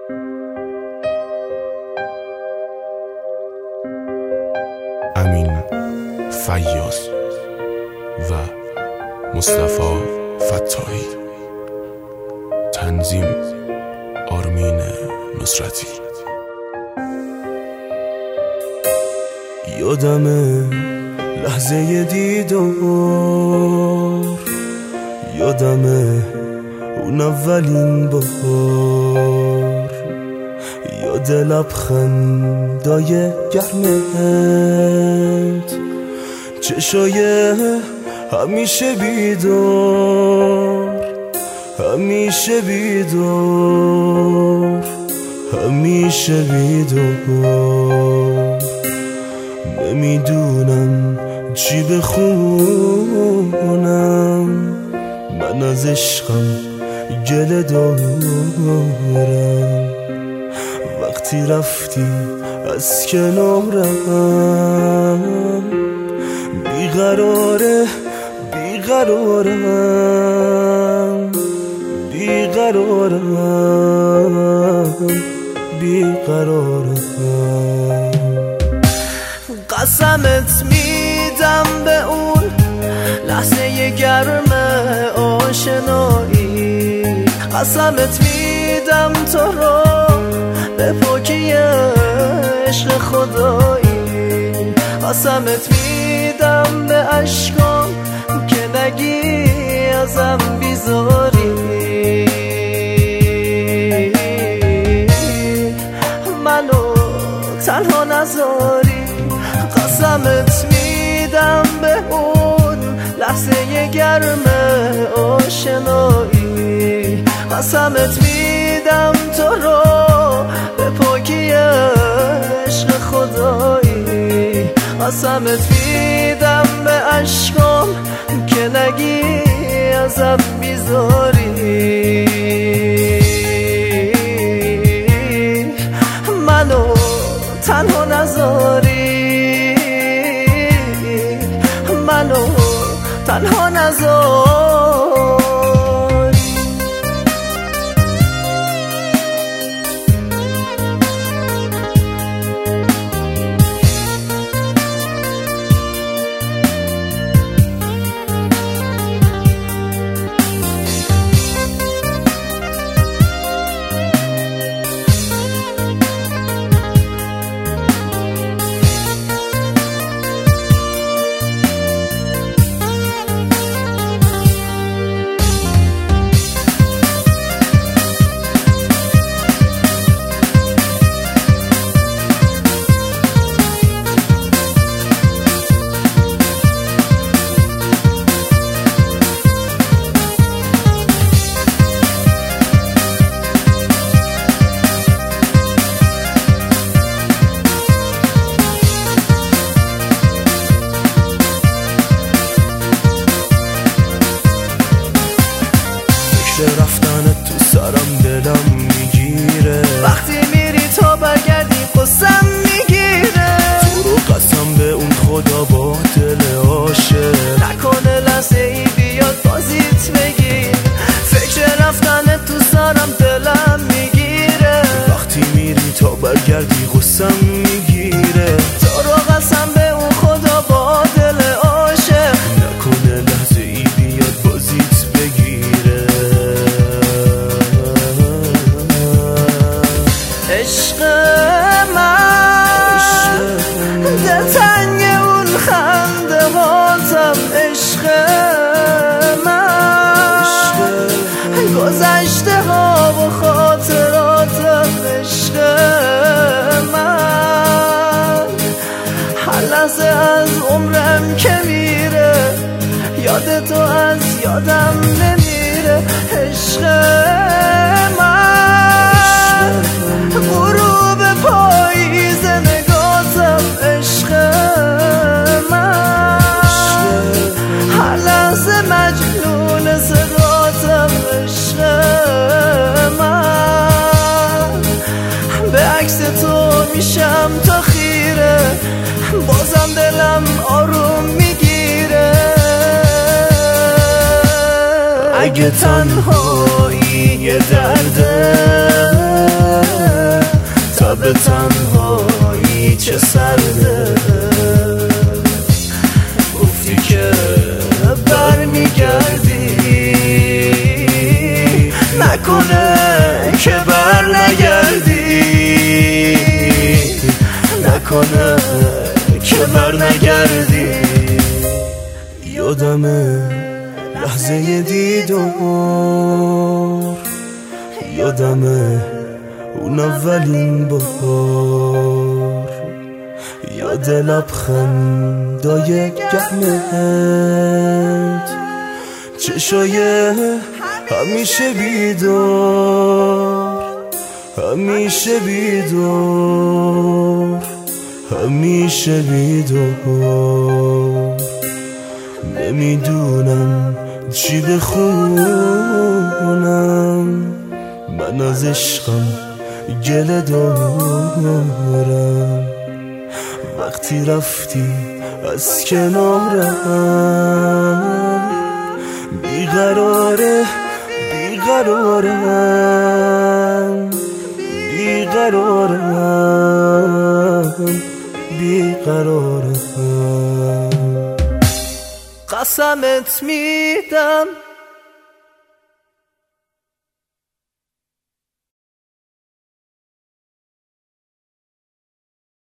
امین فیاض و مصطفی فتاحی. تنظیم آرمین نصرتی. یادمه لحظه دیدار، یادمه اون اولین بار، یاد لبخندای گرمت، چشای همیشه بیدار، همیشه بیدار، همیشه بیدار. نمیدونم چی بخونم، من از عشقم گله دارم. وقتی رفتی از کنارم، بیقراره بیقرارم، بیقرارم بیقرارم. قسمت میدم به اون لحظه گرم آشنایی، قسمت میدم تو رو به پاکی عشق خدایی، قسمت میدم به عشقام که نگی ازم بیزاری. منو تنها نذاری، قسمت میدم به اون لحظه گرم آشنایی، قسمت میدم تو رو به پاکی عشق خدایی، قسمت میدم به عشقام که نگی ازم بیزاری. منو تنها نذاری، منو تنها نذاری. رفتنت تو سرم دلم میگیره، وقتی میری تا برگردی قسم میگیره. تو رو قسم به اون خدا با دل عاشق، نکنه لحظه ای بیاد بازیت بگیر. فکر رفتنت تو سرم دلم میگیره، وقتی میری تا برگردی قسم میگیره. تو رو قسم به اون خدا با دل عاشق، نکنه لحظه ای بیاد بازیت بگیره. عشق من دلتنگ اون خنده هاتم، عشق من گذشته ها و خاطراتم، عشق من هر لحظه از عمرم که میره، یاد تو از یادم نمیره. عشق من غروب پاییز نگاتم، عشق من هر لحظه مجنون صداتم، عشق من به عکس تو میشم تا خیره، بازم دلم آروم میگیره. اگه تنهایی یه درده نکنه که بر نگردی، نکنه که بر نگردی. یادمه لحظه دیدار، یادمه اون اولین بار، یاد لبخندای گرمت، چشای همیشه بیدار، همیشه بیدار، همیشه بیدار. نمیدونم چی بخونم، من از عشقم گله دارم. وقتی رفتی از کنارم، بیقراره بیقرارم، بیقرارم بیقرارم. قسمت میدم